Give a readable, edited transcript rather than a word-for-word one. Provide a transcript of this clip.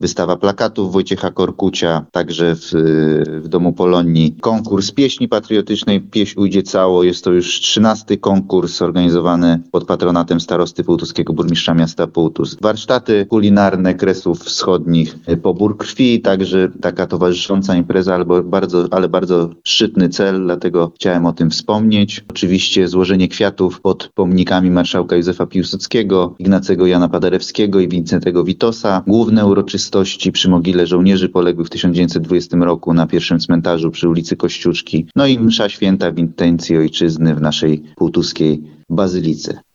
wystawa plakatów Wojciecha Korkucia, także w Domu Polonii konkurs pieśni patriotycznej Pieśń ujdzie cało. Jest to już 13. konkurs organizowany pod patronatem starosty połtuskiego, burmistrza miasta Połtus. Warsztaty kulinarne Kresów Wschodnich, pobór krwi, także taka towarzysząca impreza, ale bardzo szczytny cel, dlatego chciałem o tym wspomnieć. Oczywiście złożenie kwiatów pod pomnikami marszałka Józefa Piłsudskiego, Ignacego Jana Paderewskiego i Wincentego Witosa. Główne uroczystości przy mogile żołnierzy poległych w 1920 roku na pierwszym cmentarzu przy ulicy Kościuszki. No i msza święta w intencji ojczyzny w naszej półtuskiej bazylice.